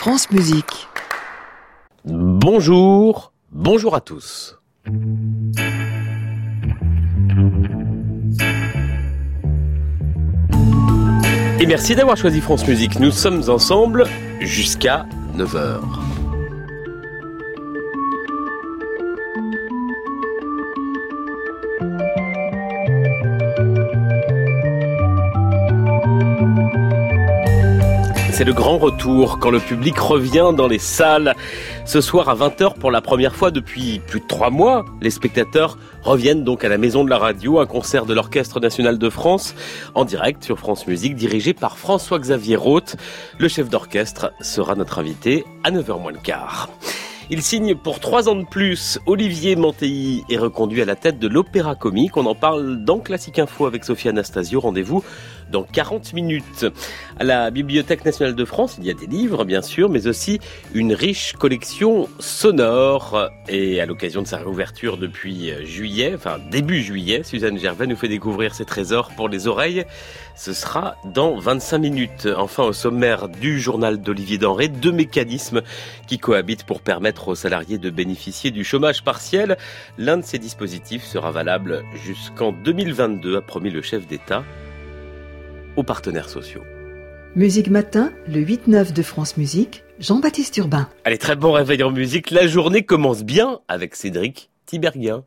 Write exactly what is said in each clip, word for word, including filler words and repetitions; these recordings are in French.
France Musique. Bonjour, bonjour à tous. Et merci d'avoir choisi France Musique. Nous sommes ensemble jusqu'à neuf heures. C'est le grand retour quand le public revient dans les salles. Ce soir à vingt heures, pour la première fois depuis plus de trois mois, les spectateurs reviennent donc à la Maison de la Radio, un concert de l'Orchestre National de France, en direct sur France Musique, dirigé par François-Xavier Roth. Le chef d'orchestre sera notre invité à neuf heures moins le quart. Il signe pour trois ans de plus. Olivier Manteilly est reconduit à la tête de l'Opéra Comique. On en parle dans Classique Info avec Sophie Anastasio. Rendez-vous dans quarante minutes. À la Bibliothèque nationale de France, il y a des livres, bien sûr, mais aussi une riche collection sonore. Et à l'occasion de sa réouverture depuis juillet, enfin début juillet, Suzanne Gervais nous fait découvrir ses trésors pour les oreilles. Ce sera dans vingt-cinq minutes. Enfin, au sommaire du journal d'Olivier Denré, deux mécanismes qui cohabitent pour permettre aux salariés de bénéficier du chômage partiel. L'un de ces dispositifs sera valable jusqu'en deux mille vingt-deux, a promis le chef d'État aux partenaires sociaux. Musique Matin, le huit neuf de France Musique, Jean-Baptiste Urbain. Allez, très bon réveil en musique. La journée commence bien avec Cédric Tiberghien.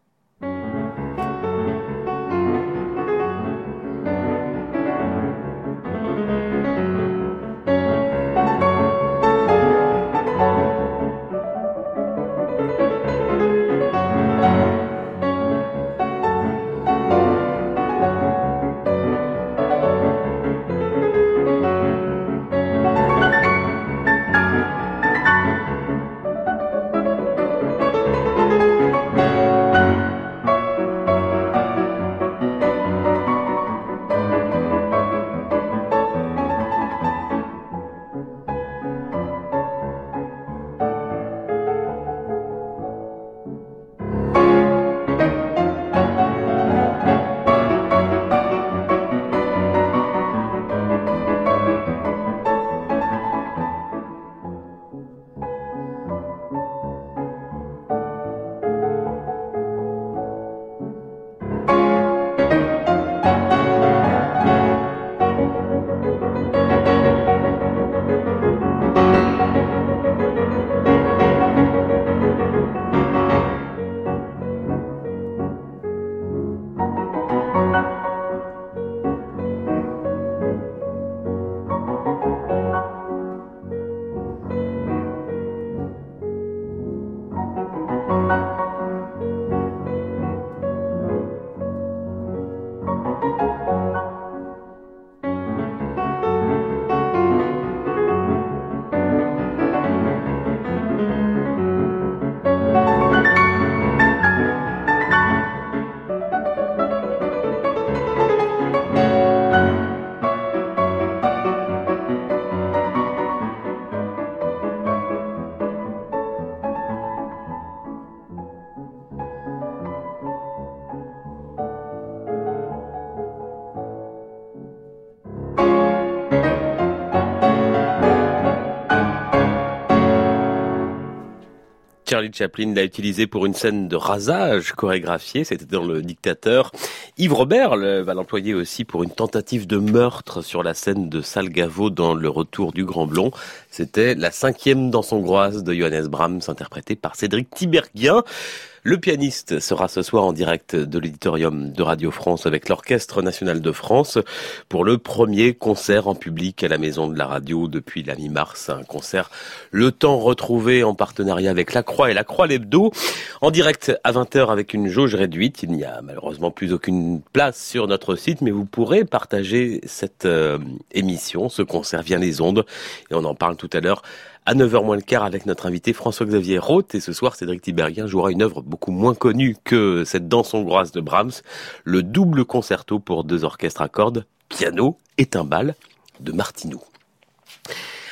Charlie Chaplin l'a utilisé pour une scène de rasage chorégraphiée, c'était dans Le Dictateur. Yves Robert va l'employer aussi pour une tentative de meurtre sur la scène de Salgavo dans Le Retour du Grand Blond. C'était la cinquième danse hongroise de Johannes Brahms, interprétée par Cédric Tiberghien. Le pianiste sera ce soir en direct de l'auditorium de Radio France avec l'Orchestre National de France pour le premier concert en public à la Maison de la Radio depuis la mi-mars. Un concert Le Temps retrouvé en partenariat avec La Croix et La Croix l'Hebdo. En direct à vingt heures avec une jauge réduite. Il n'y a malheureusement plus aucune place sur notre site, mais vous pourrez partager cette euh, émission, ce concert via les ondes. Et on en parle tout à l'heure à neuf heures moins le quart avec notre invité François-Xavier Roth. Et ce soir, Cédric Tiberghien jouera une œuvre beaucoup moins connue que cette danse hongroise de Brahms, le double concerto pour deux orchestres à cordes, piano et timbales de Martineau.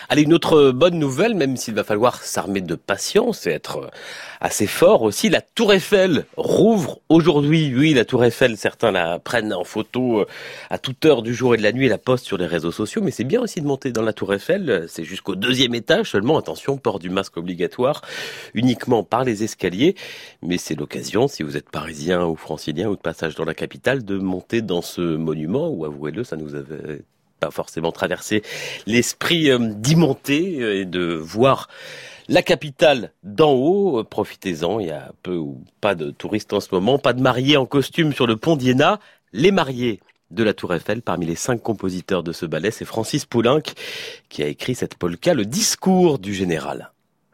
Allez, une autre bonne nouvelle, même s'il va falloir s'armer de patience et être assez fort aussi, la Tour Eiffel rouvre aujourd'hui. Oui, la Tour Eiffel, certains la prennent en photo à toute heure du jour et de la nuit et la postent sur les réseaux sociaux, mais c'est bien aussi de monter dans la Tour Eiffel, c'est jusqu'au deuxième étage seulement, attention, port du masque obligatoire, uniquement par les escaliers, mais c'est l'occasion, si vous êtes parisien ou francilien ou de passage dans la capitale, de monter dans ce monument, où avouez-le, ça nous avait pas forcément traverser l'esprit euh, d'y monter euh, et de voir la capitale d'en haut. Profitez-en, il y a peu ou pas de touristes en ce moment, pas de mariés en costume sur le pont d'Iéna. Les mariés de la Tour Eiffel, parmi les cinq compositeurs de ce ballet, c'est Francis Poulenc qui a écrit cette polka, le discours du général.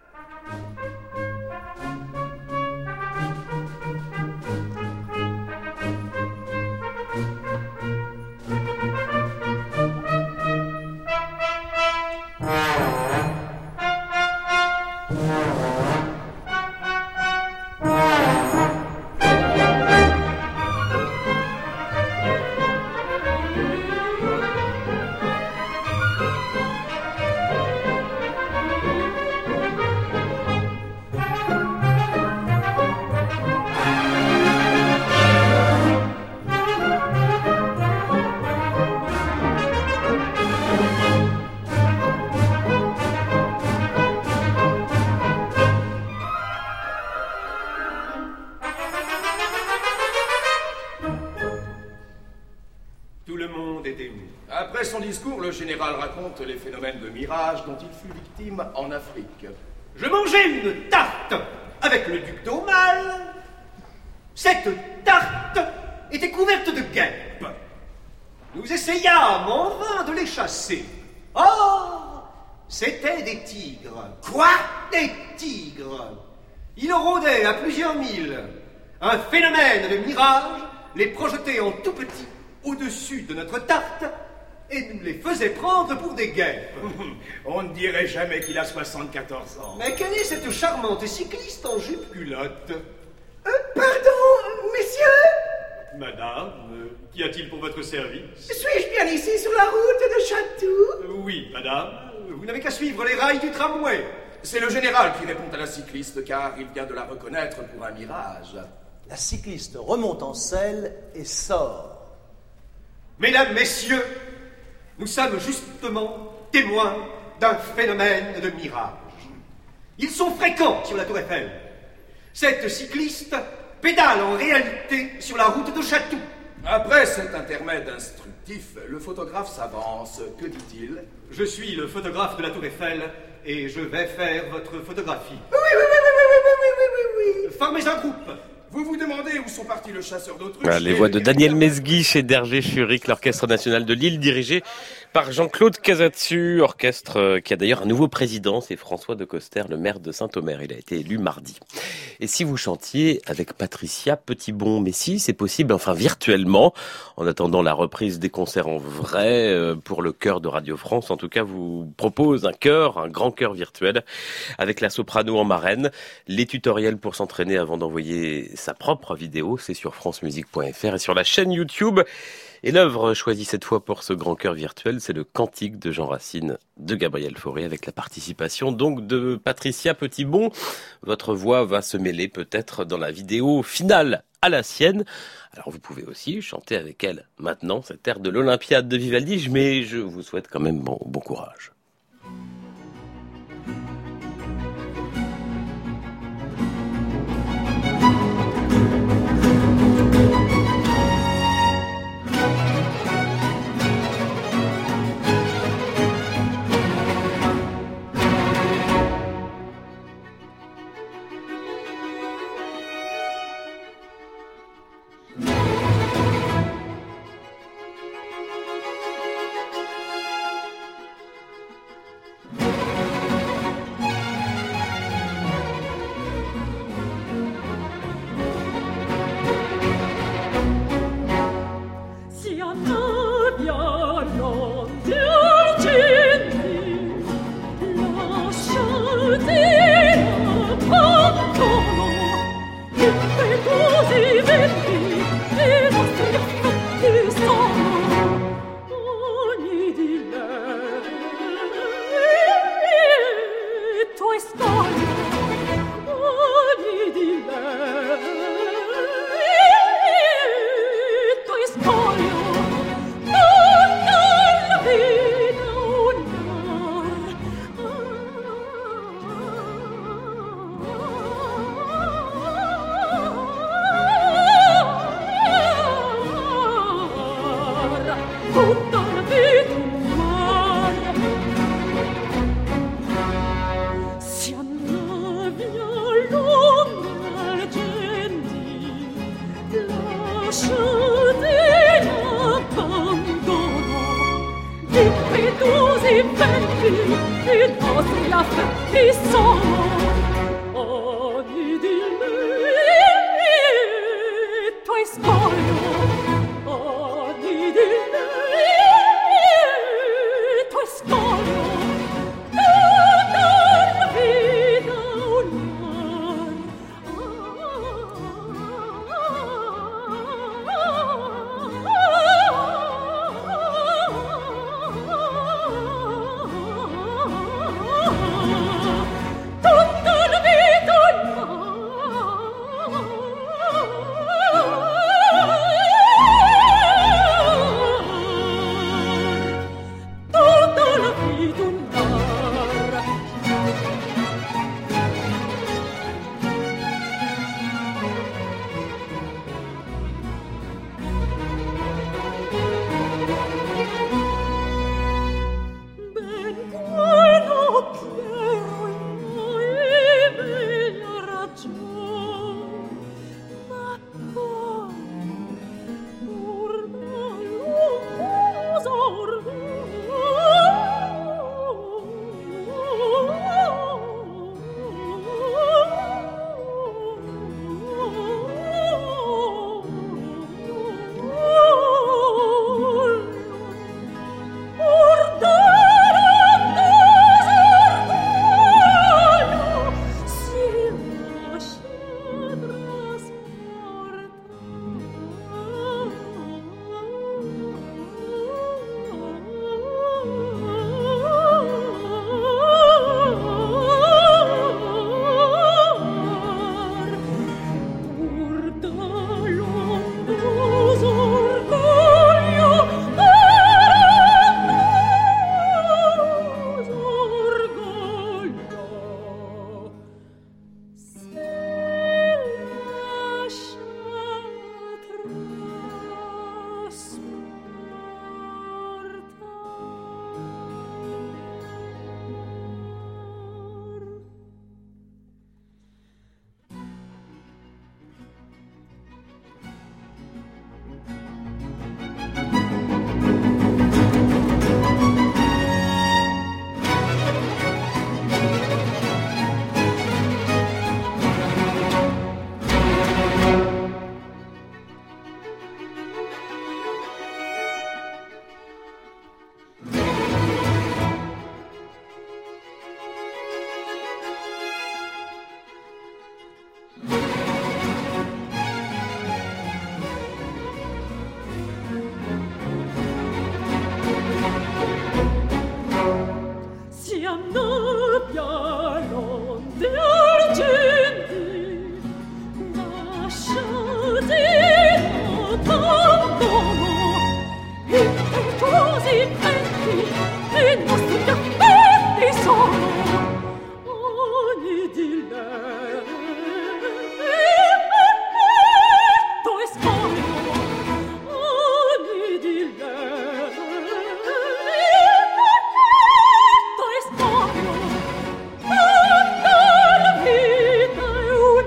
Après son discours, le général raconte les phénomènes de mirage dont il fut victime en Afrique. Je mangeais une tarte avec le duc d'Aumale. Cette tarte était couverte de guêpes. Nous essayâmes en vain de les chasser. Or, c'étaient des tigres. Quoi? Des tigres. Ils rôdaient à plusieurs milles. Un phénomène de mirage les projetait en tout petit au-dessus de notre tarte et nous les faisait prendre pour des guêpes. On ne dirait jamais qu'il a soixante-quatorze ans. Mais quelle est cette charmante cycliste en jupe culotte? Euh, pardon, messieurs? Madame, euh, qu'y a-t-il pour votre service? Suis-je bien ici sur la route de Chatou? euh, Oui, madame. Vous n'avez qu'à suivre les rails du tramway. C'est le général qui répond à la cycliste, car il vient de la reconnaître pour un mirage. La cycliste remonte en selle et sort. Mesdames, messieurs, nous sommes justement témoins d'un phénomène de mirage. Ils sont fréquents sur la Tour Eiffel. Cette cycliste pédale en réalité sur la route de Chatou. Après cet intermède instructif, le photographe s'avance. Que dit-il? Je suis le photographe de la Tour Eiffel et je vais faire votre photographie. Oui, oui, oui, oui, oui, oui, oui, oui, oui, oui. Formez un groupe. Vous vous demandez où sont partis le chasseur d'autruche? Voilà, les voix de Daniel Mesguich et d'Hergé Furic, l'Orchestre National de Lille, dirigé par Jean-Claude Casatsu, orchestre qui a d'ailleurs un nouveau président, c'est François de Coster, le maire de Saint-Omer. Il a été élu mardi. Et si vous chantiez avec Patricia Petitbon, mais si, c'est possible, enfin virtuellement, en attendant la reprise des concerts en vrai, pour le chœur de Radio France, en tout cas, vous propose un chœur, un grand chœur virtuel, avec la soprano en marraine. Les tutoriels pour s'entraîner avant d'envoyer sa propre vidéo, c'est sur francemusique point f r et sur la chaîne YouTube. Et l'œuvre choisie cette fois pour ce grand chœur virtuel, c'est le Cantique de Jean Racine de Gabriel Fauré, avec la participation donc de Patricia Petitbon. Votre voix va se mêler peut-être dans la vidéo finale à la sienne. Alors vous pouvez aussi chanter avec elle maintenant cet air de l'Olympiade de Vivaldi, mais je vous souhaite quand même bon, bon courage. i nostri affetti sono. Ogni diletto e scoglio, ogni diletto e scoglio, tutta la vita un tutta la vita un tutta la vita un ben quello chiaro e bella ragion, ma poi pur malumoroso si annabbia l'onde argenti, lasciati l'abbandono, impetuosi venti, i nostri affetti sono. Ogni diletto e scoglio, ogni diletto e scoglio, tutta la vita è un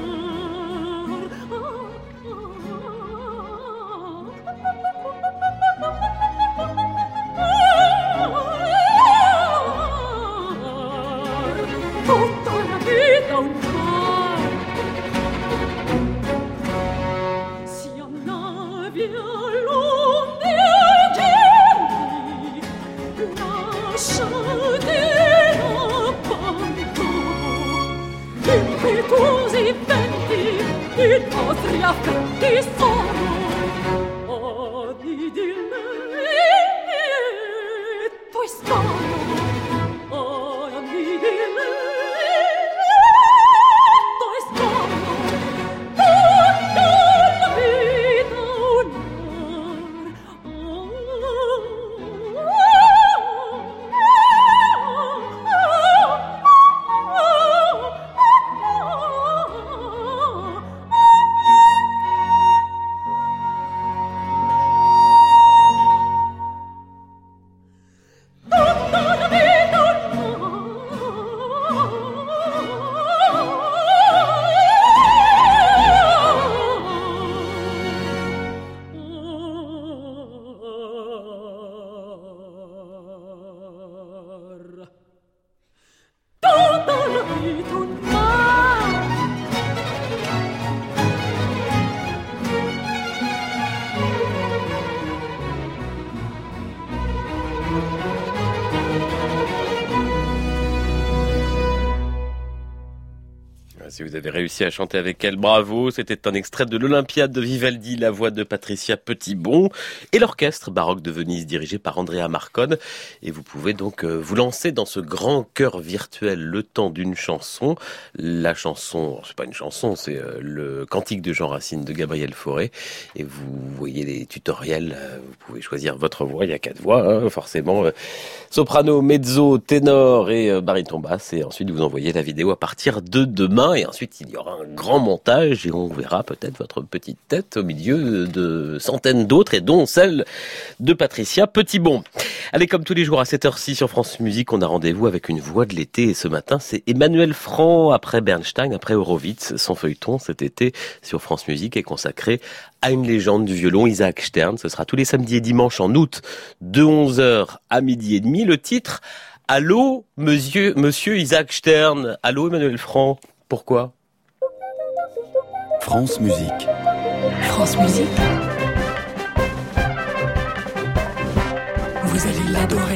tutta la vita un mar. Si annavia l'onde argenti, lasciate l'abbandono, impetuosi venti, i nostri affetti sono. Ogni diletto e scoglio, ogni diletto e scoglio, tutta la vita un mar. tutta la vita un mare. Si vous avez réussi à chanter avec elle, bravo. C'était un extrait de l'Olympiade de Vivaldi, la voix de Patricia Petitbon et l'orchestre baroque de Venise dirigé par Andrea Marcone. Et vous pouvez donc euh, vous lancer dans ce grand chœur virtuel le temps d'une chanson. La chanson, c'est pas une chanson, c'est euh, le Cantique de Jean Racine de Gabriel Fauré. Et vous voyez les tutoriels, euh, vous pouvez choisir votre voix. Il y a quatre voix, hein, forcément. Euh, soprano, mezzo, ténor et euh, baryton basse. Et ensuite vous envoyez la vidéo à partir de demain. Et ensuite, il y aura un grand montage et on verra peut-être votre petite tête au milieu de centaines d'autres et dont celle de Patricia Petitbon. Allez, comme tous les jours à cette heure-ci sur France Musique, on a rendez-vous avec une voix de l'été et ce matin, c'est Emmanuel Frand après Bernstein, après Horowitz. Son feuilleton cet été sur France Musique est consacré à une légende du violon, Isaac Stern. Ce sera tous les samedis et dimanches en août de onze heures à midi et demi. Le titre, Allô, monsieur, monsieur Isaac Stern. Allô, Emmanuel Frand. Pourquoi ? France Musique. France Musique. Vous allez l'adorer.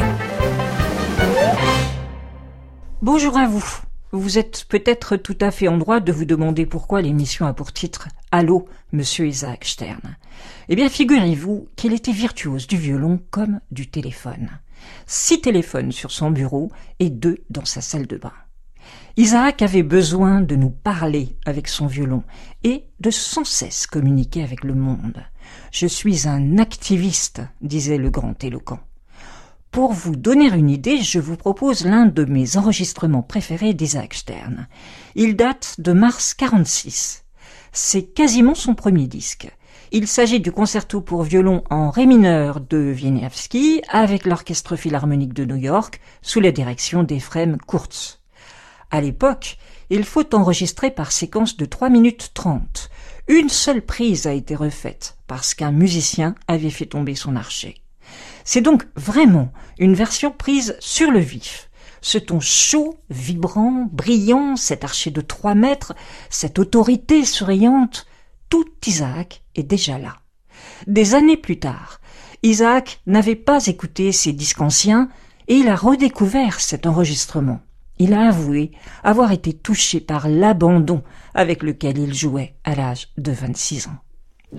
Bonjour à vous. Vous êtes peut-être tout à fait en droit de vous demander pourquoi l'émission a pour titre « Allô, monsieur Isaac Stern ». Eh bien, figurez-vous qu'il était virtuose du violon comme du téléphone. Six téléphones sur son bureau et deux dans sa salle de bain. Isaac avait besoin de nous parler avec son violon et de sans cesse communiquer avec le monde. « Je suis un activiste », disait le grand éloquent. Pour vous donner une idée, je vous propose l'un de mes enregistrements préférés d'Isaac Stern. Il date de mars quarante-six. C'est quasiment son premier disque. Il s'agit du concerto pour violon en ré mineur de Wieniawski avec l'Orchestre Philharmonique de New York sous la direction d'Ephrem Kurtz. À l'époque, il faut enregistrer par séquence de trois minutes trente. Une seule prise a été refaite parce qu'un musicien avait fait tomber son archet. C'est donc vraiment une version prise sur le vif. Ce ton chaud, vibrant, brillant, cet archet de trois mètres, cette autorité souriante, tout Isaac est déjà là. Des années plus tard, Isaac n'avait pas écouté ses disques anciens et il a redécouvert cet enregistrement. Il a avoué avoir été touché par l'abandon avec lequel il jouait à l'âge de vingt-six ans.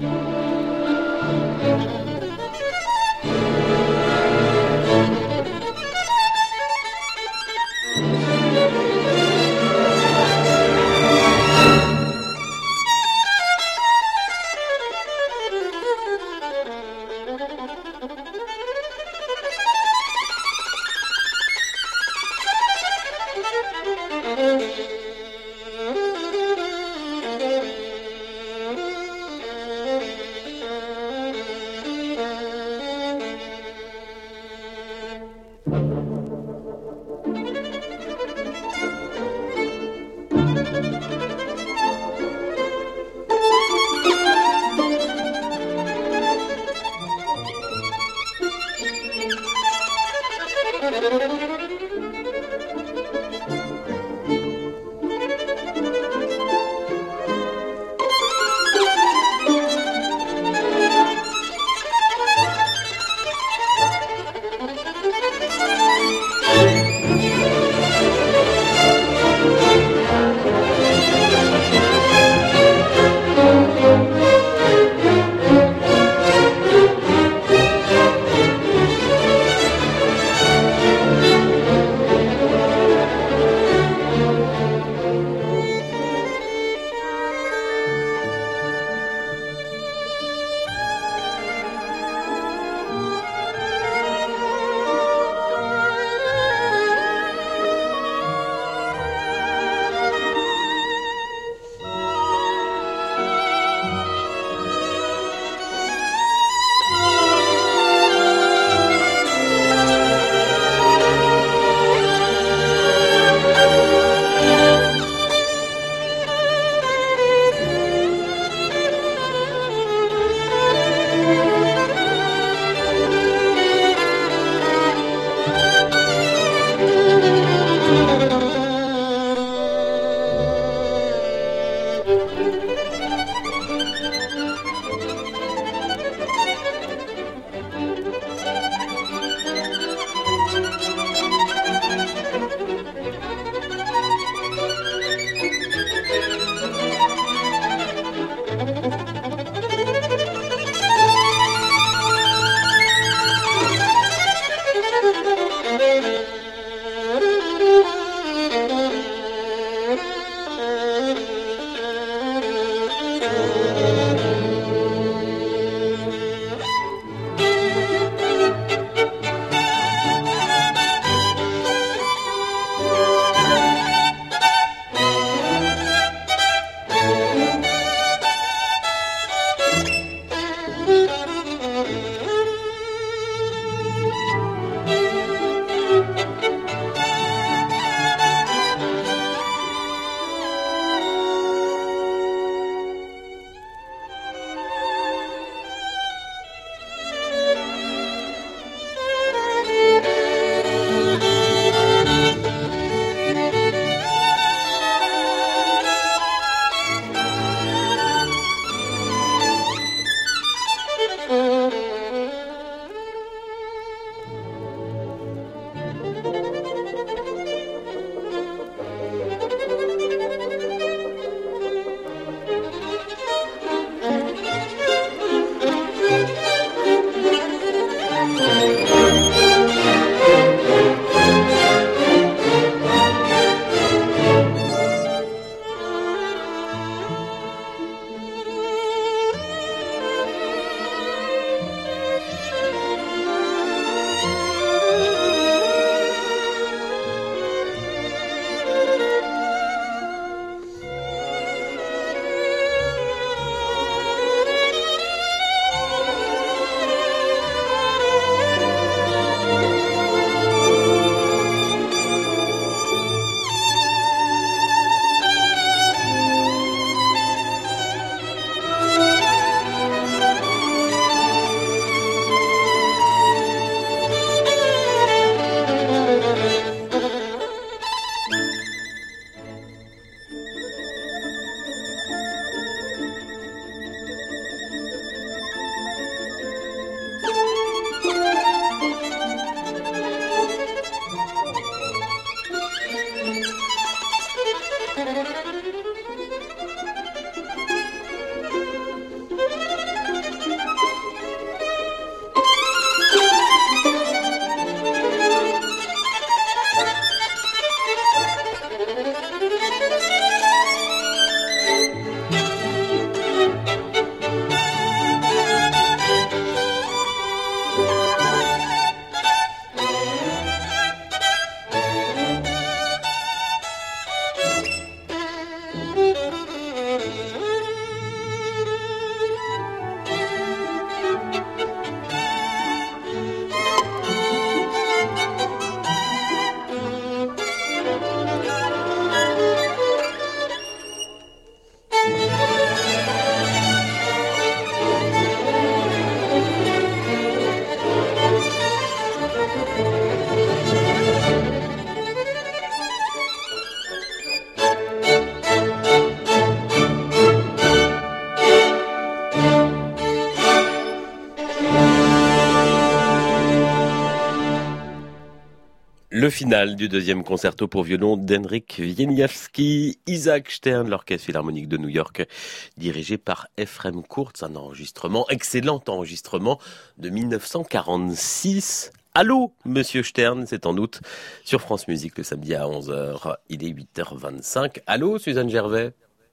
Le final du deuxième concerto pour violon d'Henryk Wieniawski, Isaac Stern, l'Orchestre Philharmonique de New York, dirigé par Ephrem Kurtz, un enregistrement, excellent enregistrement de mille neuf cent quarante-six. Allô, Monsieur Stern, c'est en août sur France Musique le samedi à onze heures. Il est huit heures vingt-cinq. Allô, Suzanne Gervais.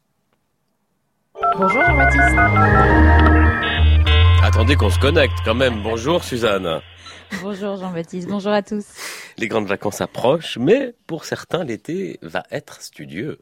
Bonjour Jean-Baptiste. Attendez qu'on se connecte quand même. Bonjour Suzanne. Bonjour Jean-Baptiste, bonjour à tous. Les grandes vacances approchent, mais pour certains, l'été va être studieux.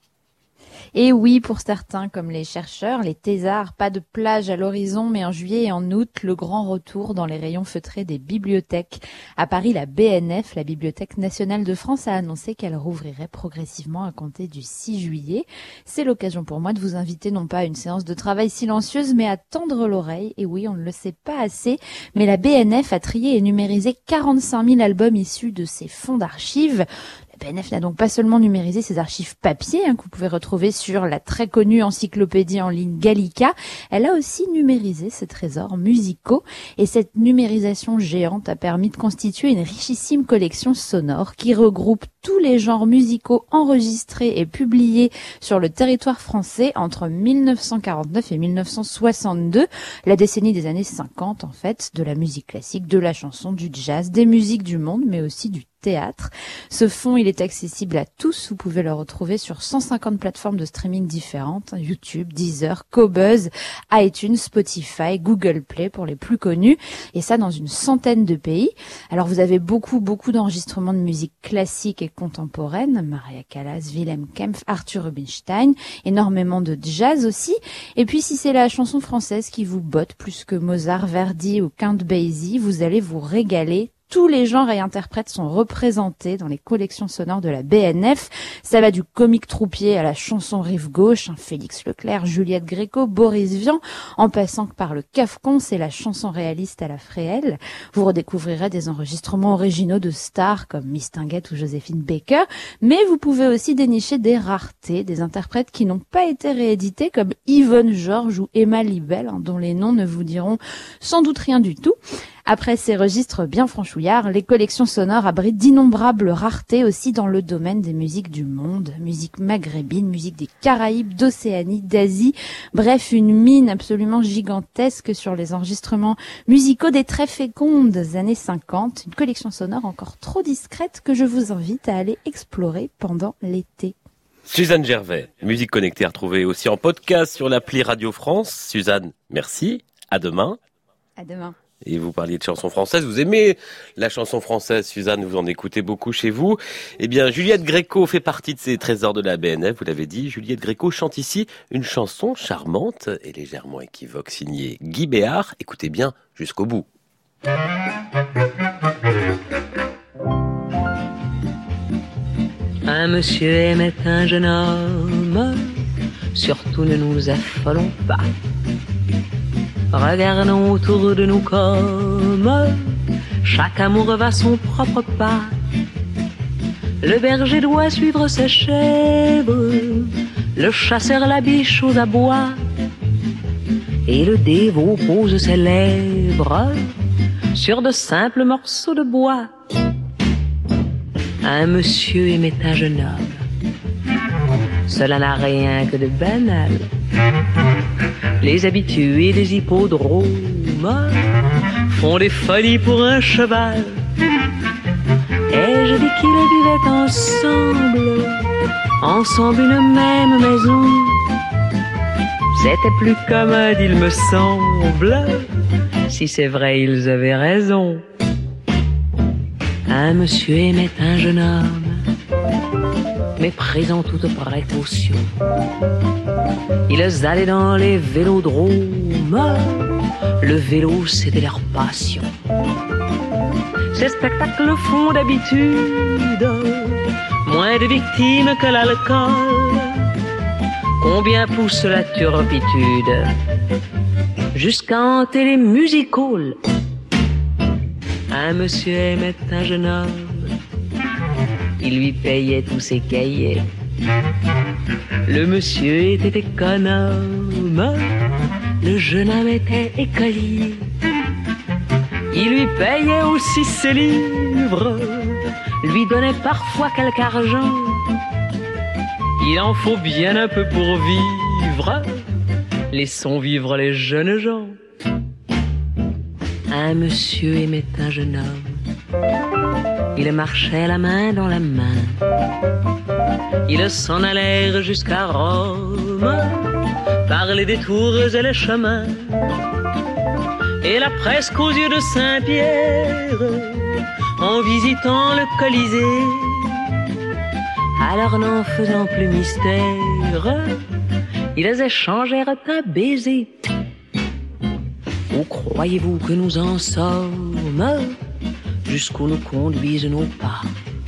Et oui, pour certains, comme les chercheurs, les thésards, pas de plage à l'horizon, mais en juillet et en août, le grand retour dans les rayons feutrés des bibliothèques. À Paris, la B N F, la Bibliothèque nationale de France, a annoncé qu'elle rouvrirait progressivement à compter du six juillet. C'est l'occasion pour moi de vous inviter non pas à une séance de travail silencieuse, mais à tendre l'oreille. Et oui, on ne le sait pas assez, mais la B N F a trié et numérisé quarante-cinq mille albums issus de ses fonds d'archives. La B N F n'a donc pas seulement numérisé ses archives papier, hein, que vous pouvez retrouver sur la très connue encyclopédie en ligne Gallica, elle a aussi numérisé ses trésors musicaux. Et cette numérisation géante a permis de constituer une richissime collection sonore qui regroupe tous les genres musicaux enregistrés et publiés sur le territoire français entre mille neuf cent quarante-neuf et mille neuf cent soixante-deux, la décennie des années cinquante en fait, de la musique classique, de la chanson, du jazz, des musiques du monde, mais aussi du théâtre. Ce fonds, il est accessible à tous. Vous pouvez le retrouver sur cent cinquante plateformes de streaming différentes, YouTube, Deezer, Qobuz, iTunes, Spotify, Google Play pour les plus connus, et ça dans une centaine de pays. Alors vous avez beaucoup, beaucoup d'enregistrements de musique classique et contemporaine, Maria Callas, Wilhelm Kempff, Arthur Rubinstein, énormément de jazz aussi. Et puis si c'est la chanson française qui vous botte plus que Mozart, Verdi ou Count Basie, vous allez vous régaler. Tous les genres et interprètes sont représentés dans les collections sonores de la B N F. Ça va du comique troupier à la chanson rive gauche, hein, Félix Leclerc, Juliette Gréco, Boris Vian, en passant par le cafcon, c'est la chanson réaliste à la Fréhel. Vous redécouvrirez des enregistrements originaux de stars comme Mistinguett ou Joséphine Baker, mais vous pouvez aussi dénicher des raretés, des interprètes qui n'ont pas été réédités comme Yvonne Georges ou Emma Libel, hein, dont les noms ne vous diront sans doute rien du tout. Après ces registres bien franchouillards, les collections sonores abritent d'innombrables raretés aussi dans le domaine des musiques du monde. Musique maghrébine, musique des Caraïbes, d'Océanie, d'Asie. Bref, une mine absolument gigantesque sur les enregistrements musicaux des très fécondes années cinquante. Une collection sonore encore trop discrète que je vous invite à aller explorer pendant l'été. Suzanne Gervais, musique connectée à retrouver aussi en podcast sur l'appli Radio France. Suzanne, merci. À demain. À demain. Et vous parliez de chansons françaises. Vous aimez la chanson française, Suzanne, vous en écoutez beaucoup chez vous. Eh bien, Juliette Gréco fait partie de ces trésors de la B N F, vous l'avez dit. Juliette Gréco chante ici une chanson charmante et légèrement équivoque, signée Guy Béard. Écoutez bien jusqu'au bout. Un monsieur aimait un jeune homme, surtout ne nous affolons pas. Regardons autour de nous comme chaque amour va son propre pas. Le berger doit suivre ses chèvres, le chasseur la biche aux abois, et le dévot pose ses lèvres sur de simples morceaux de bois. Un monsieur aimait un jeune homme, cela n'a rien que de banal. Les habitués des hippodromes font des folies pour un cheval. Et je dis qu'ils vivaient ensemble, ensemble une même maison. C'était plus commode, il me semble. Si c'est vrai, ils avaient raison. Un monsieur aimait un jeune homme, méprisant toute précaution. Ils allaient dans les vélodromes, le vélo c'était leur passion. Ces spectacles font d'habitude moins de victimes que l'alcool. Combien pousse la turpitude jusqu'à hanter les music halls. Un monsieur aimait un jeune homme, il lui payait tous ses cahiers. Le monsieur était économe, le jeune homme était écolier. Il lui payait aussi ses livres, lui donnait parfois quelque argent. Il en faut bien un peu pour vivre, laissons vivre les jeunes gens. Un monsieur aimait un jeune homme, ils marchaient la main dans la main. Ils s'en allèrent jusqu'à Rome, par les détours et les chemins. Et là presque aux yeux de Saint-Pierre, en visitant le Colisée, alors n'en faisant plus mystère, ils échangèrent un baiser. Où croyez-vous que nous en sommes, jusqu'où nous conduisent nos pas?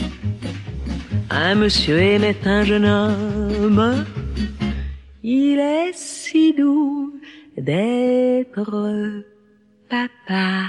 Un monsieur aimait un jeune homme, il est si doux d'être papa.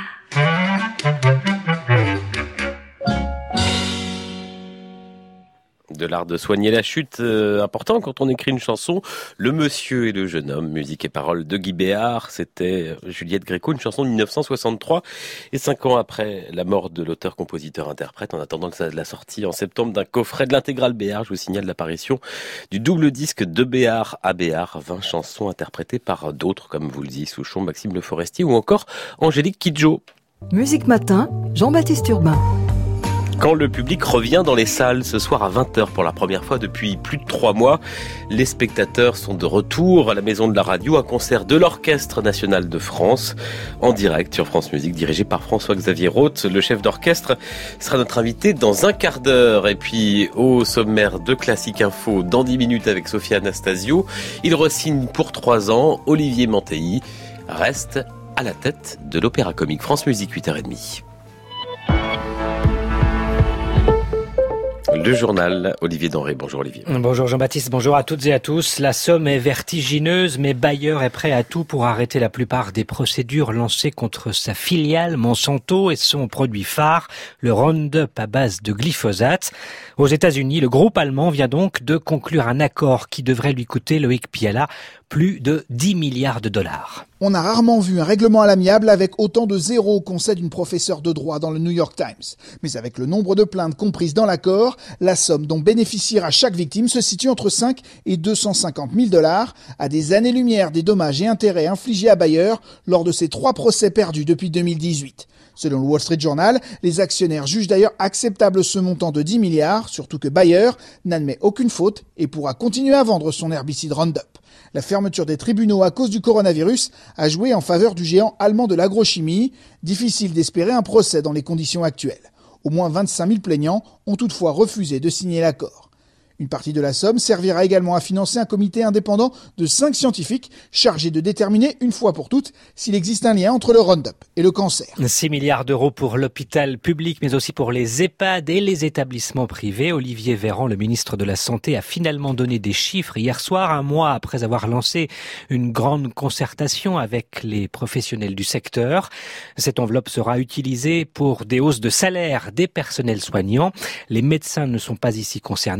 De l'art de soigner la chute, euh, important quand on écrit une chanson. Le monsieur et le jeune homme, musique et paroles de Guy Béard, c'était Juliette Gréco, une chanson de dix-neuf cent soixante-trois, et cinq ans après la mort de l'auteur-compositeur-interprète, en attendant la sortie en septembre d'un coffret de l'intégrale Béard, je vous signale l'apparition du double disque de Béard à Béard, vingt chansons interprétées par d'autres, comme vous le dites, Souchon, Maxime Le Forestier ou encore Angélique Kidjo. Musique Matin, Jean-Baptiste Urbain. Quand le public revient dans les salles ce soir à vingt heures pour la première fois depuis plus de trois mois, les spectateurs sont de retour à la Maison de la Radio, un concert de l'Orchestre National de France, en direct sur France Musique, dirigé par François-Xavier Roth. Le chef d'orchestre sera notre invité dans un quart d'heure. Et puis, au sommaire de Classique Info, dans dix minutes avec Sophia Anastasio, il re-signe pour trois ans. Olivier Manteilly reste à la tête de l'Opéra Comique. France Musique, huit heures trente. Le journal, Olivier Denré. Bonjour Olivier. Bonjour Jean-Baptiste, bonjour à toutes et à tous. La somme est vertigineuse, mais Bayer est prêt à tout pour arrêter la plupart des procédures lancées contre sa filiale Monsanto et son produit phare, le Roundup à base de glyphosate. Aux États-Unis, le groupe allemand vient donc de conclure un accord qui devrait lui coûter, Loïc Piala, plus de dix milliards de dollars. On a rarement vu un règlement à l'amiable avec autant de zéros, concède une professeure de droit dans le New York Times. Mais avec le nombre de plaintes comprises dans l'accord, la somme dont bénéficiera chaque victime se situe entre cinq et deux cent cinquante mille dollars, à des années-lumière des dommages et intérêts infligés à Bayer lors de ses trois procès perdus depuis deux mille dix-huit. Selon le Wall Street Journal, les actionnaires jugent d'ailleurs acceptable ce montant de dix milliards, surtout que Bayer n'admet aucune faute et pourra continuer à vendre son herbicide Roundup. La fermeture des tribunaux à cause du coronavirus a joué en faveur du géant allemand de l'agrochimie. Difficile d'espérer un procès dans les conditions actuelles. Au moins vingt-cinq mille plaignants ont toutefois refusé de signer l'accord. Une partie de la somme servira également à financer un comité indépendant de cinq scientifiques chargés de déterminer une fois pour toutes s'il existe un lien entre le Roundup et le cancer. six milliards d'euros pour l'hôpital public, mais aussi pour les EHPAD et les établissements privés. Olivier Véran, le ministre de la Santé, a finalement donné des chiffres hier soir, un mois après avoir lancé une grande concertation avec les professionnels du secteur. Cette enveloppe sera utilisée pour des hausses de salaire des personnels soignants. Les médecins ne sont pas ici concernés. Leur rémunération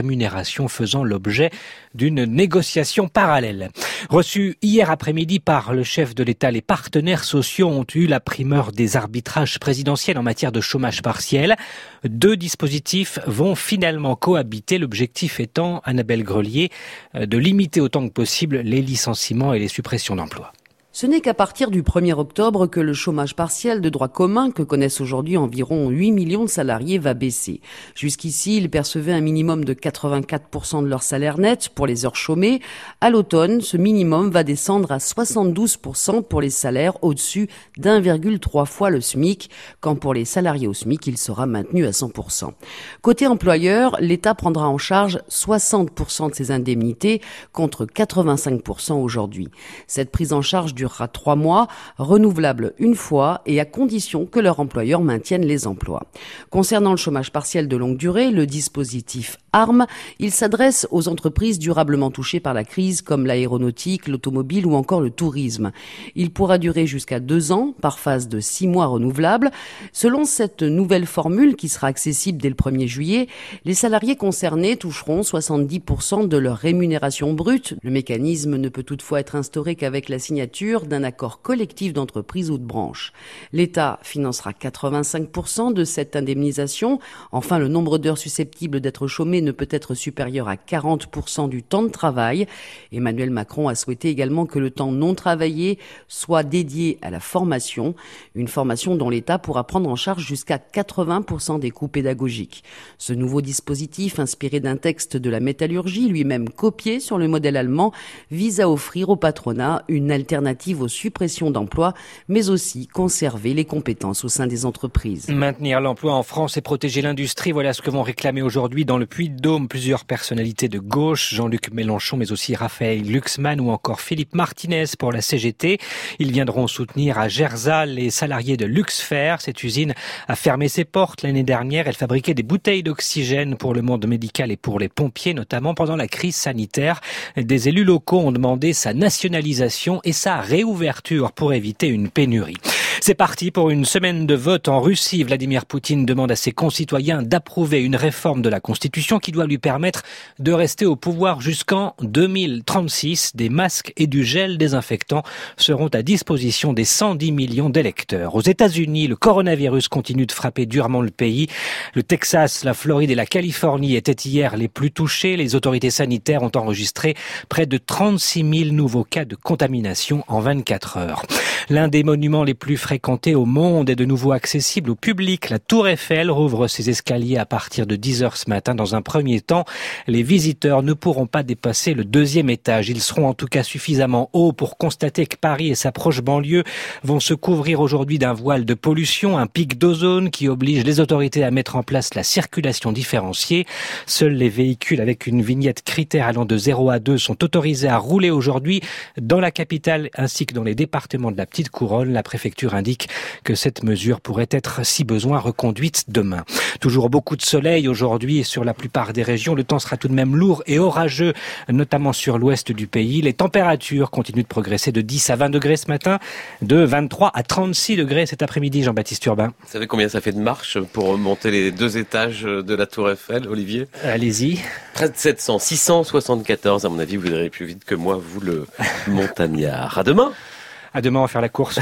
rémunération faisant l'objet d'une négociation parallèle. Reçu hier après-midi par le chef de l'État, les partenaires sociaux ont eu la primeur des arbitrages présidentiels en matière de chômage partiel. Deux dispositifs vont finalement cohabiter, l'objectif étant, Annabelle Grelier, de limiter autant que possible les licenciements et les suppressions d'emplois. Ce n'est qu'à partir du premier octobre que le chômage partiel de droit commun, que connaissent aujourd'hui environ huit millions de salariés, va baisser. Jusqu'ici, ils percevaient un minimum de quatre-vingt-quatre pour cent de leur salaire net pour les heures chômées. À l'automne, ce minimum va descendre à soixante-douze pour cent pour les salaires au-dessus d'un virgule trois fois le SMIC, quand pour les salariés au SMIC, il sera maintenu à cent pour cent. Côté employeur, l'État prendra en charge soixante pour cent de ces indemnités contre quatre-vingt-cinq pour cent aujourd'hui. Cette prise en charge durera trois mois, renouvelable une fois et à condition que leur employeur maintienne les emplois. Concernant le chômage partiel de longue durée, le dispositif A R M, il s'adresse aux entreprises durablement touchées par la crise comme l'aéronautique, l'automobile ou encore le tourisme. Il pourra durer jusqu'à deux ans par phase de six mois renouvelables. Selon cette nouvelle formule qui sera accessible dès le premier juillet, les salariés concernés toucheront soixante-dix pour cent de leur rémunération brute. Le mécanisme ne peut toutefois être instauré qu'avec la signature d'un accord collectif d'entreprise ou de branche. L'État financera quatre-vingt-cinq pour cent de cette indemnisation. Enfin, le nombre d'heures susceptibles d'être chômées ne peut être supérieur à quarante pour cent du temps de travail. Emmanuel Macron a souhaité également que le temps non travaillé soit dédié à la formation, une formation dont l'État pourra prendre en charge jusqu'à quatre-vingts pour cent des coûts pédagogiques. Ce nouveau dispositif, inspiré d'un texte de la métallurgie, lui-même copié sur le modèle allemand, vise à offrir au patronat une alternative aux suppressions d'emplois, mais aussi conserver les compétences au sein des entreprises. Maintenir l'emploi en France et protéger l'industrie, voilà ce que vont réclamer aujourd'hui dans le Puy-de-Dôme plusieurs personnalités de gauche, Jean-Luc Mélenchon, mais aussi Raphaël Glucksmann ou encore Philippe Martinez pour la C G T. Ils viendront soutenir à Gerzat les salariés de Luxfer. Cette usine a fermé ses portes l'année dernière. Elle fabriquait des bouteilles d'oxygène pour le monde médical et pour les pompiers, notamment pendant la crise sanitaire. Des élus locaux ont demandé sa nationalisation et sa réouverture pour éviter une pénurie. C'est parti pour une semaine de vote en Russie. Vladimir Poutine demande à ses concitoyens d'approuver une réforme de la Constitution qui doit lui permettre de rester au pouvoir jusqu'en deux mille trente-six. Des masques et du gel désinfectant seront à disposition des cent dix millions d'électeurs. Aux États-Unis, le coronavirus continue de frapper durement le pays. Le Texas, la Floride et la Californie étaient hier les plus touchés. Les autorités sanitaires ont enregistré près de trente-six mille nouveaux cas de contamination en vingt-quatre heures. L'un des monuments les plus fréquenté au monde est de nouveau accessible au public. La Tour Eiffel rouvre ses escaliers à partir de dix heures ce matin. Dans un premier temps, les visiteurs ne pourront pas dépasser le deuxième étage. Ils seront en tout cas suffisamment hauts pour constater que Paris et sa proche banlieue vont se couvrir aujourd'hui d'un voile de pollution, un pic d'ozone qui oblige les autorités à mettre en place la circulation différenciée. Seuls les véhicules avec une vignette critère allant de zéro à deux sont autorisés à rouler aujourd'hui dans la capitale ainsi que dans les départements de la Petite Couronne. La préfecture indique que cette mesure pourrait être, si besoin, reconduite demain. Toujours beaucoup de soleil aujourd'hui sur la plupart des régions. Le temps sera tout de même lourd et orageux, notamment sur l'ouest du pays. Les températures continuent de progresser de dix à vingt degrés ce matin, de vingt-trois à trente-six degrés cet après-midi. Jean-Baptiste Urbain. Vous savez combien ça fait de marche pour monter les deux étages de la Tour Eiffel, Olivier ? Allez-y. Près de sept cents, six cent soixante-quatorze. À mon avis, vous irez plus vite que moi, vous le montagnard. À demain. À demain, on va faire la course.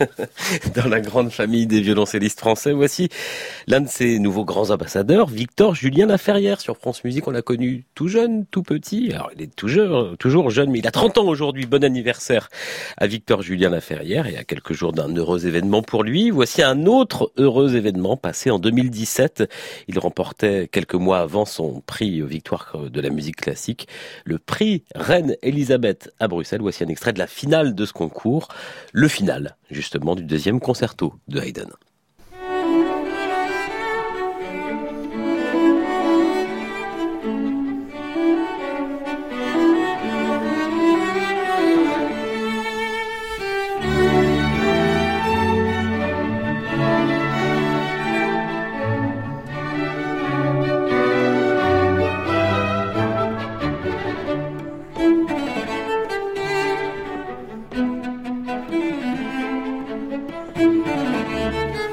Dans la grande famille des violoncellistes français, voici l'un de ses nouveaux grands ambassadeurs, Victor Julien Laferrière. Sur France Musique, on l'a connu tout jeune, tout petit. Alors, il est toujours, toujours jeune, mais il a trente ans aujourd'hui. Bon anniversaire à Victor Julien Laferrière et à quelques jours d'un heureux événement pour lui. Voici un autre heureux événement passé en deux mille dix-sept. Il remportait quelques mois avant son prix Victoire de la musique classique, le prix Reine Elisabeth à Bruxelles. Voici un extrait de la finale de ce concours. Le final, justement, du deuxième concerto de Haydn. Thank you.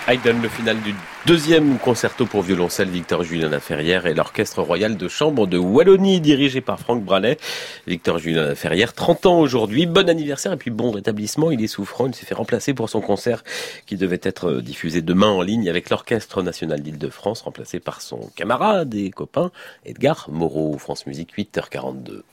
Haydn, le final du deuxième concerto pour violoncelle Victor Julien Laferrière et l'Orchestre Royal de Chambre de Wallonie dirigé par Franck Bralet. Victor Julien Laferrière, trente ans aujourd'hui, bon anniversaire et puis bon rétablissement, il est souffrant, il s'est fait remplacer pour son concert qui devait être diffusé demain en ligne avec l'Orchestre National d'Île-de-France, remplacé par son camarade et copain Edgar Moreau. France Musique, huit heures quarante-deux.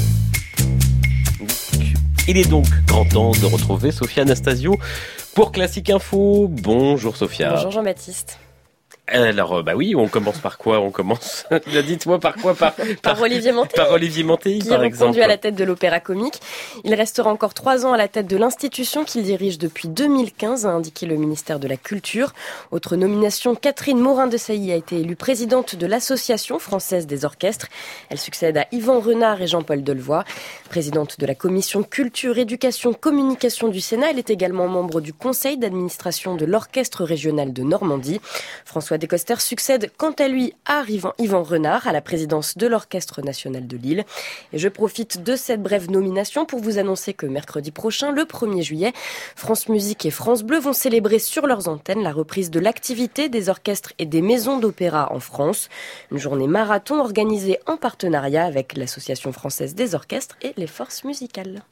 Il est donc grand temps de retrouver Sophia Anastasio pour Classique Info. Bonjour Sophia. Bonjour Jean-Baptiste. Alors, bah oui, on commence par quoi? On commence, dites-moi par quoi? Par, par, par Olivier Manté. Par Olivier Manté, qui par est exemple. reconduit à la tête de l'Opéra Comique. Il restera encore trois ans à la tête de l'institution qu'il dirige depuis deux mille quinze, a indiqué le ministère de la Culture. Autre nomination, Catherine Morin-Desailly a été élue présidente de l'Association française des orchestres. Elle succède à Yvan Renard et Jean-Paul Delevoye. Présidente de la Commission Culture, Éducation, Communication du Sénat, elle est également membre du conseil d'administration de l'Orchestre régional de Normandie. François Descoster succède quant à lui à Yvan Renard à la présidence de l'Orchestre national de Lille. Et je profite de cette brève nomination pour vous annoncer que mercredi prochain, le premier juillet, France Musique et France Bleu vont célébrer sur leurs antennes la reprise de l'activité des orchestres et des maisons d'opéra en France. Une journée marathon organisée en partenariat avec l'Association française des orchestres et les forces musicales.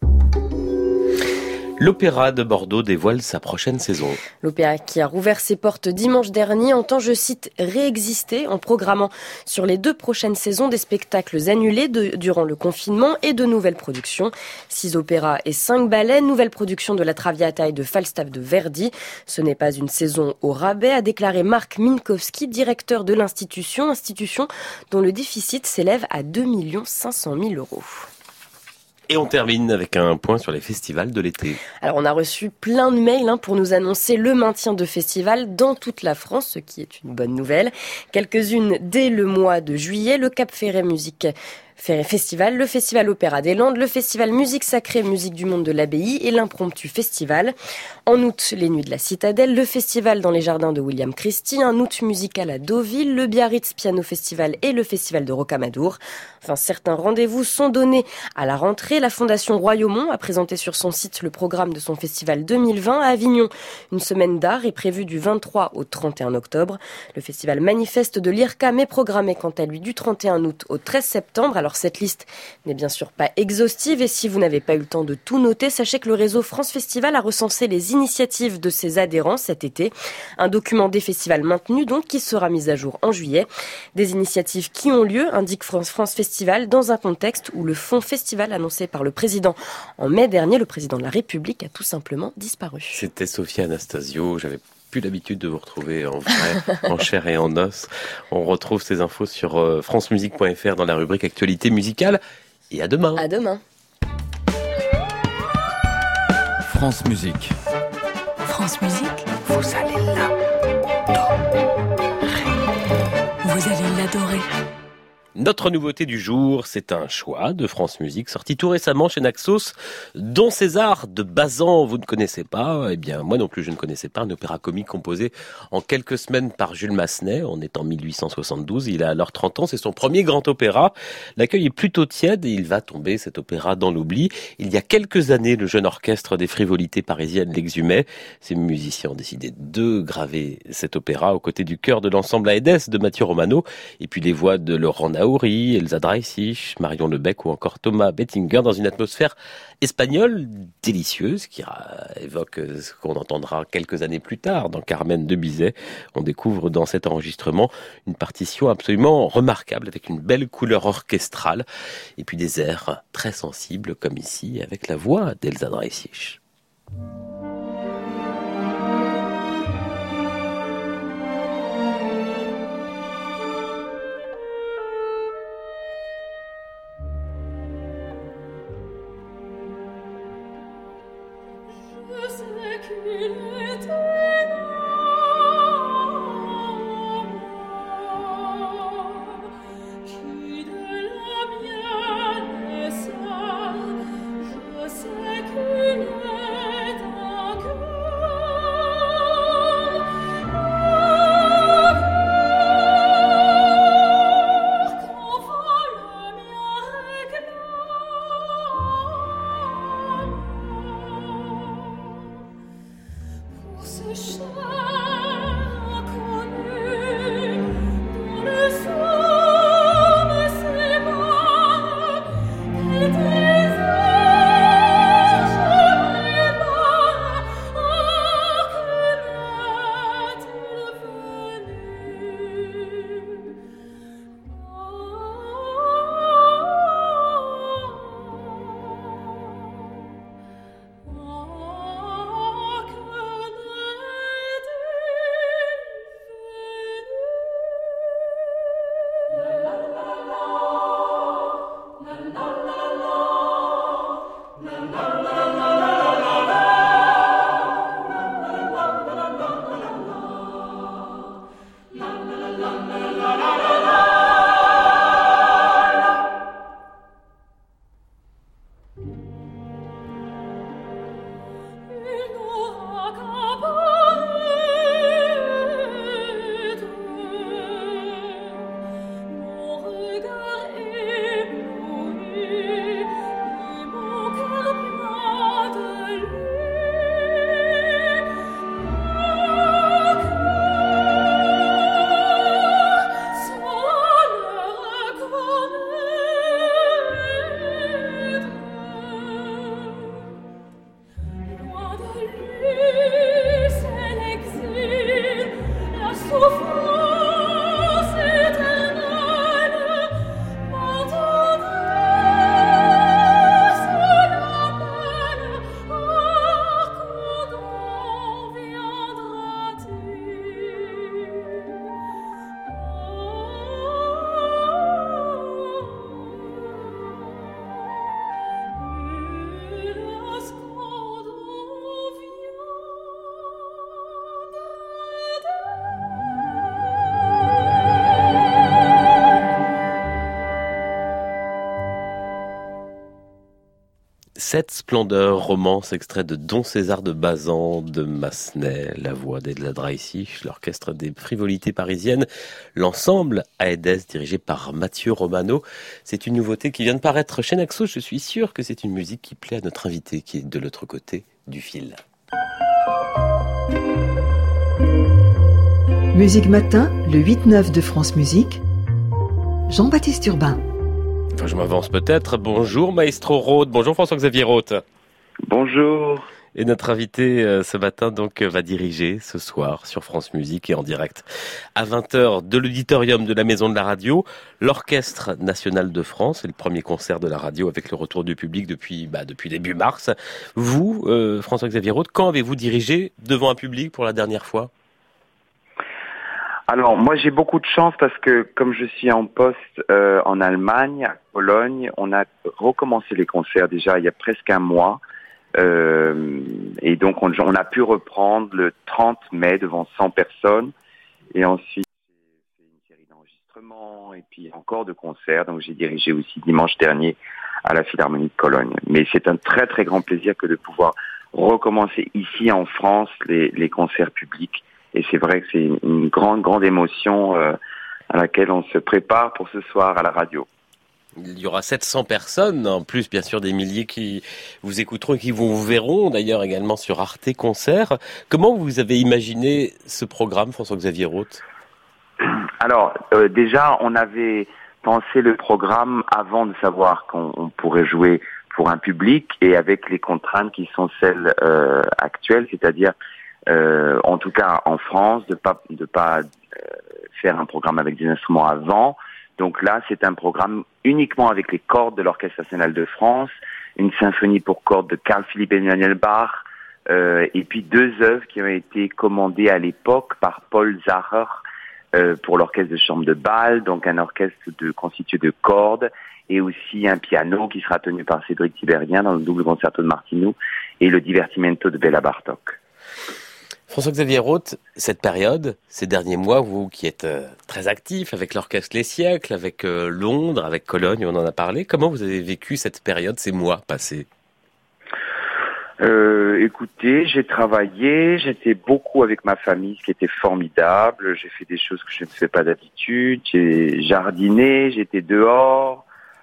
L'Opéra de Bordeaux dévoile sa prochaine saison. L'Opéra qui a rouvert ses portes dimanche dernier entend, je cite, réexister en programmant sur les deux prochaines saisons des spectacles annulés de, durant le confinement et de nouvelles productions. Six opéras et cinq ballets, nouvelle production de la Traviata et de Falstaff de Verdi. Ce n'est pas une saison au rabais, a déclaré Marc Minkowski, directeur de l'institution, institution dont le déficit s'élève à deux millions cinq cent mille euros. Et on termine avec un point sur les festivals de l'été. Alors on a reçu plein de mails hein, pour nous annoncer le maintien de festivals dans toute la France, ce qui est une bonne nouvelle. Quelques-unes dès le mois de juillet, le Cap Ferret Musique Festival, le Festival Opéra des Landes, le Festival Musique Sacrée, Musique du Monde de l'Abbaye et l'Impromptu Festival. En août, les Nuits de la Citadelle, le Festival dans les Jardins de William Christie, un août musical à Deauville, le Biarritz Piano Festival et le Festival de Rocamadour. Enfin, certains rendez-vous sont donnés à la rentrée. La Fondation Royaumont a présenté sur son site le programme de son festival deux mille vingt à Avignon. Une semaine d'art est prévue du vingt-trois au trente et un octobre. Le Festival Manifeste de l'I R C A M est programmé quant à lui du trente et un août au treize septembre. Alors cette liste n'est bien sûr pas exhaustive et si vous n'avez pas eu le temps de tout noter, sachez que le réseau France Festival a recensé les initiatives de ses adhérents cet été. Un document des festivals maintenu donc qui sera mis à jour en juillet. Des initiatives qui ont lieu, indique France, France Festival, dans un contexte où le fonds festival annoncé par le président en mai dernier, le président de la République, a tout simplement disparu. C'était Sophia Anastasio, j'avais plus l'habitude de vous retrouver en vrai, en chair et en os. On retrouve ces infos sur euh, francemusique point f r dans la rubrique Actualité musicale. Et à demain. À demain. France Musique. France Musique, vous allez l'adorer. Vous allez l'adorer. Notre nouveauté du jour, c'est un choix de France Musique sorti tout récemment chez Naxos, Don César de Bazan. Vous ne connaissez pas? Eh bien, moi non plus, je ne connaissais pas un opéra comique composé en quelques semaines par Jules Massenet. On est en mille huit cent soixante-douze, il a alors trente ans, c'est son premier grand opéra. L'accueil est plutôt tiède et il va tomber, cet opéra, dans l'oubli. Il y a quelques années, le jeune orchestre des frivolités parisiennes l'exhumait. Ces musiciens ont décidé de graver cet opéra aux côtés du chœur de l'ensemble Aedes de Mathieu Romano et puis les voix de Laurent Naouri, Elsa Dreissig, Marion Lebec ou encore Thomas Bettinger dans une atmosphère espagnole délicieuse qui évoque ce qu'on entendra quelques années plus tard dans Carmen de Bizet. On découvre dans cet enregistrement une partition absolument remarquable avec une belle couleur orchestrale et puis des airs très sensibles comme ici avec la voix d'Elsa Dreissig. Ce chant Cette splendeur, romance, extrait de Don César de Bazan, de Massenet, la voix d'Edla Dreissich, l'orchestre des frivolités parisiennes, l'ensemble Aedes dirigé par Mathieu Romano. C'est une nouveauté qui vient de paraître chez Naxos. Je suis sûr que c'est une musique qui plaît à notre invité qui est de l'autre côté du fil. Musique Matin, le huit neuf de France Musique, Jean-Baptiste Urbain. Enfin, je m'avance peut-être. Bonjour Maestro Roth, bonjour François-Xavier Roth. Bonjour. Et notre invité euh, ce matin donc va diriger ce soir sur France Musique et en direct à vingt heures de l'auditorium de la Maison de la Radio, l'Orchestre National de France. C'est le premier concert de la radio avec le retour du public depuis bah, depuis début mars. Vous, euh, François-Xavier Roth, quand avez-vous dirigé devant un public pour la dernière fois ? Alors moi j'ai beaucoup de chance parce que comme je suis en poste euh, en Allemagne, à Cologne, on a recommencé les concerts déjà il y a presque un mois euh, et donc on, on a pu reprendre le trente mai devant cent personnes et ensuite j'ai fait une série d'enregistrements et puis encore de concerts, donc j'ai dirigé aussi dimanche dernier à la Philharmonie de Cologne. Mais c'est un très très grand plaisir que de pouvoir recommencer ici en France les, les concerts publics. Et c'est vrai que c'est une grande, grande émotion euh, à laquelle on se prépare pour ce soir à la radio. Il y aura sept cents personnes, en plus bien sûr des milliers qui vous écouteront et qui vous verront d'ailleurs également sur Arte Concert. Comment vous avez imaginé ce programme, François-Xavier Roth ? Alors euh, déjà, on avait pensé le programme avant de savoir qu'on on pourrait jouer pour un public et avec les contraintes qui sont celles euh, actuelles, c'est-à-dire Euh, en tout cas en France, de pas de pas euh, faire un programme avec des instruments avant. Donc là, c'est un programme uniquement avec les cordes de l'Orchestre National de France, une symphonie pour cordes de Carl Philipp Emanuel Bach, euh, et puis deux œuvres qui ont été commandées à l'époque par Paul Zacher euh, pour l'orchestre de chambre de Bâle, donc un orchestre de constitué de cordes, et aussi un piano qui sera tenu par Cédric Tiberghien dans le double concerto de Martinu et le Divertimento de Béla Bartók. François-Xavier Roth, cette période, ces derniers mois, vous qui êtes euh, très actif avec l'Orchestre Les Siècles, avec euh, Londres, avec Cologne, on en a parlé, comment vous avez vécu cette période, ces mois passés ? Euh, écoutez, j'ai travaillé, j'étais beaucoup avec ma famille, ce qui était formidable. J'ai fait des choses que je ne fais pas d'habitude. J'ai jardiné, j'étais dehors.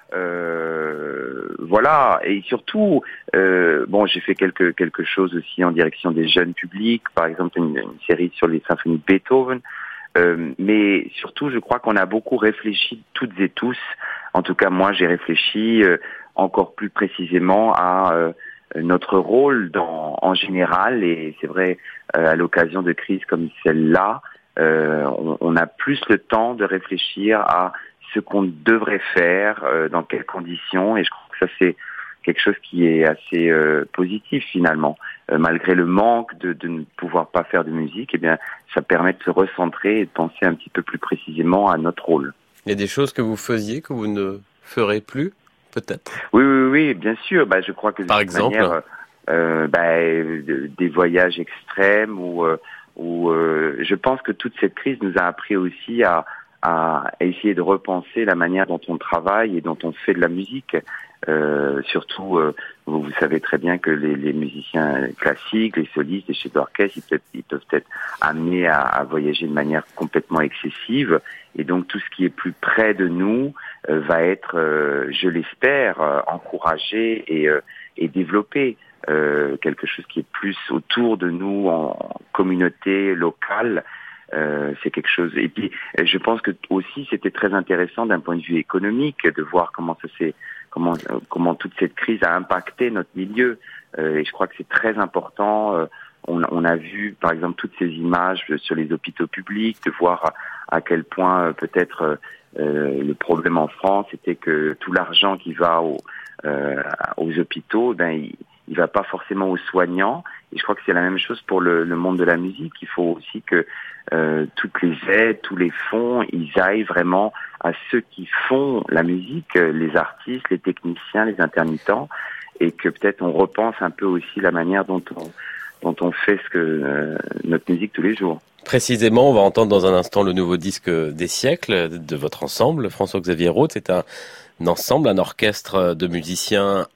Euh, voilà, et surtout, euh, bon, j'ai fait quelque quelque chose aussi en direction des jeunes publics, par exemple une, une série sur les symphonies de Beethoven. Euh, mais surtout, je crois qu'on a beaucoup réfléchi toutes et tous. En tout cas, moi, j'ai réfléchi euh, encore plus précisément à euh, notre rôle dans, en général, et c'est vrai euh, à l'occasion de crises comme celle-là, euh, on, on a plus le temps de réfléchir à ce qu'on devrait faire, euh, dans quelles conditions, et je crois que ça c'est quelque chose qui est assez euh, positif finalement. Euh, malgré le manque de, de ne pouvoir pas faire de musique, eh bien ça permet de se recentrer et de penser un petit peu plus précisément à notre rôle. Il y a des choses que vous faisiez que vous ne ferez plus, peut-être ? Oui, oui, oui, bien sûr. Bah, je crois que de Par toute exemple manière, euh, bah, des voyages extrêmes ou, euh, ou euh, je pense que toute cette crise nous a appris aussi à à essayer de repenser la manière dont on travaille et dont on fait de la musique. Euh, surtout, euh, vous, vous savez très bien que les, les musiciens classiques, les solistes, les chefs d'orchestre, ils peuvent, ils peuvent être amenés à, à voyager de manière complètement excessive. Et donc, tout ce qui est plus près de nous euh, va être, euh, je l'espère, euh, encouragé et, euh, et développé. Euh, quelque chose qui est plus autour de nous en communauté locale. Euh, c'est quelque chose. Et puis, je pense que aussi c'était très intéressant d'un point de vue économique de voir comment ça s'est, comment comment toute cette crise a impacté notre milieu. Euh, et je crois que c'est très important. Euh, on, on a vu, par exemple, toutes ces images sur les hôpitaux publics, de voir à, à quel point euh, peut-être euh, le problème en France était que tout l'argent qui va au, euh, aux hôpitaux, ben il, il va pas forcément aux soignants. Et je crois que c'est la même chose pour le, le monde de la musique. Il faut aussi que euh, toutes les aides, tous les fonds, ils aillent vraiment à ceux qui font la musique, les artistes, les techniciens, les intermittents, et que peut-être on repense un peu aussi la manière dont on, dont on fait ce que euh, notre musique tous les jours. Précisément, on va entendre dans un instant le nouveau disque des siècles de votre ensemble, François-Xavier Roth. C'est un, un ensemble, un orchestre de musiciens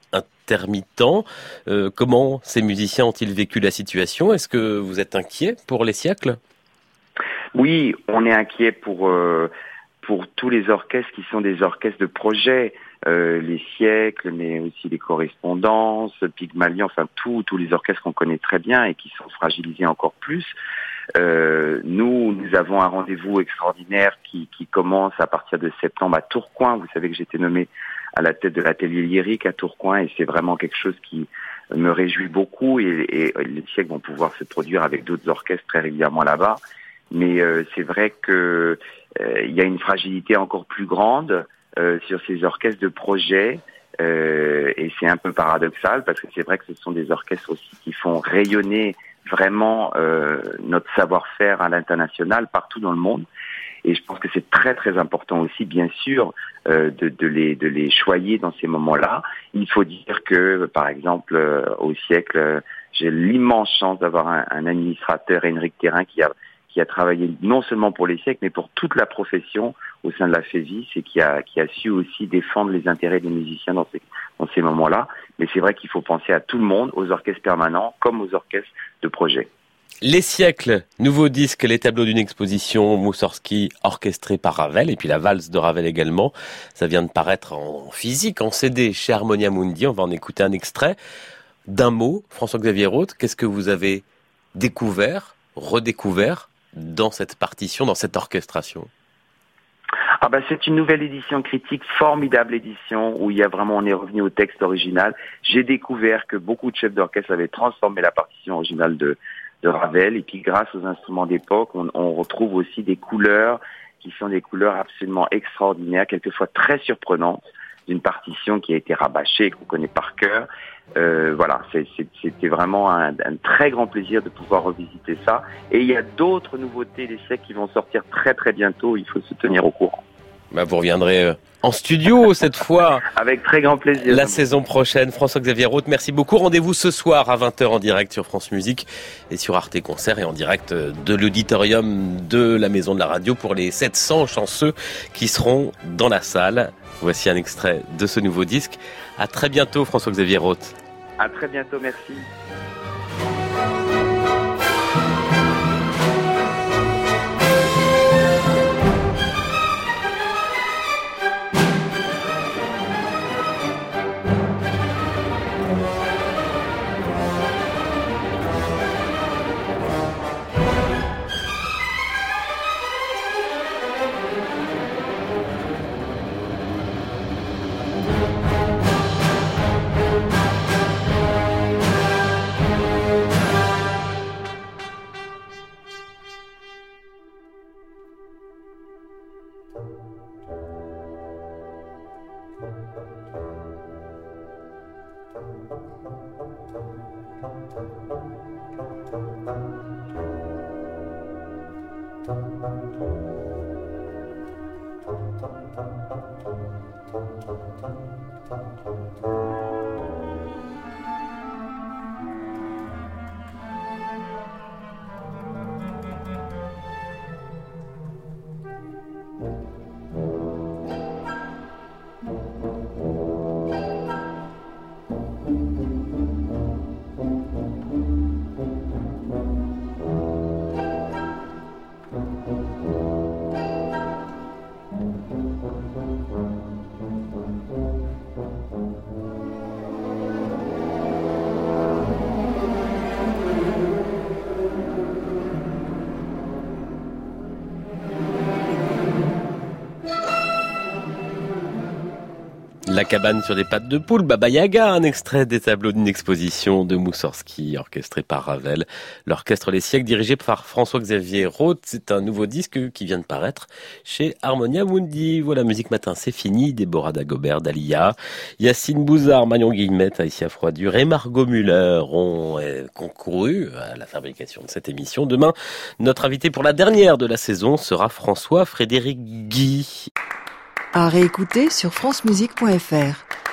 intermittent. Euh, comment ces musiciens ont-ils vécu la situation? Est-ce que vous êtes inquiet pour les siècles? Oui, on est inquiet pour euh, pour tous les orchestres qui sont des orchestres de projet, euh, les siècles, mais aussi les correspondances, Pygmalion, enfin tous tous les orchestres qu'on connaît très bien et qui sont fragilisés encore plus. Euh, nous, nous avons un rendez-vous extraordinaire qui, qui commence à partir de septembre à Tourcoing. Vous savez que j'ai été nommé à la tête de l'atelier lyrique à Tourcoing et c'est vraiment quelque chose qui me réjouit beaucoup et, et les siècles vont pouvoir se produire avec d'autres orchestres très régulièrement là-bas. Mais euh, c'est vrai que euh, il y a une fragilité encore plus grande euh, sur ces orchestres de projet euh, et c'est un peu paradoxal parce que c'est vrai que ce sont des orchestres aussi qui font rayonner vraiment euh, notre savoir-faire à l'international partout dans le monde. Et je pense que c'est très très important aussi, bien sûr, euh, de, de les de les choyer dans ces moments-là. Il faut dire que, par exemple, euh, au siècle, euh, j'ai l'immense chance d'avoir un, un administrateur, Henrik Thérin, qui a qui a travaillé non seulement pour les siècles, mais pour toute la profession au sein de la FEVIS et qui a qui a su aussi défendre les intérêts des musiciens dans ces dans ces moments-là. Mais c'est vrai qu'il faut penser à tout le monde, aux orchestres permanents comme aux orchestres de projet. Les siècles, nouveau disque, les tableaux d'une exposition, Moussorgsky orchestré par Ravel, et puis la valse de Ravel également. Ça vient de paraître en physique, en C D chez Harmonia Mundi. On va en écouter un extrait. D'un mot, François-Xavier Roth, qu'est-ce que vous avez découvert, redécouvert dans cette partition, dans cette orchestration? Ah ben c'est une nouvelle édition critique, formidable édition où il y a vraiment, on est revenu au texte original. J'ai découvert que beaucoup de chefs d'orchestre avaient transformé la partition originale de de Ravel et puis grâce aux instruments d'époque, on, on retrouve aussi des couleurs qui sont des couleurs absolument extraordinaires, quelquefois très surprenantes, d'une partition qui a été rabâchée, qu'on connaît par cœur. Euh, voilà, c'est, c'est, c'était vraiment un, un très grand plaisir de pouvoir revisiter ça. Et il y a d'autres nouveautés, des siècles qui vont sortir très très bientôt, il faut se tenir au courant. Bah vous reviendrez en studio cette fois. Avec très grand plaisir. La saison prochaine. François-Xavier Roth, merci beaucoup. Rendez-vous ce soir à vingt heures en direct sur France Musique et sur Arte Concert et en direct de l'auditorium de la Maison de la Radio pour les sept cents chanceux qui seront dans la salle. Voici un extrait de ce nouveau disque. À très bientôt François-Xavier Roth. À très bientôt, merci. La cabane sur des pattes de poule, Baba Yaga, un extrait des tableaux d'une exposition de Moussorgsky, orchestré par Ravel. L'orchestre Les Siècles, dirigé par François-Xavier Roth. C'est un nouveau disque qui vient de paraître chez Harmonia Mundi. Voilà, Musique Matin, c'est fini. Déborah Dagobert, Dalia, Yacine Bouzard, Marion Guillemette, Aïssia Froidure et Margot Muller ont concouru à la fabrication de cette émission. Demain, notre invité pour la dernière de la saison sera François-Frédéric Guy. À réécouter sur francemusique point f r.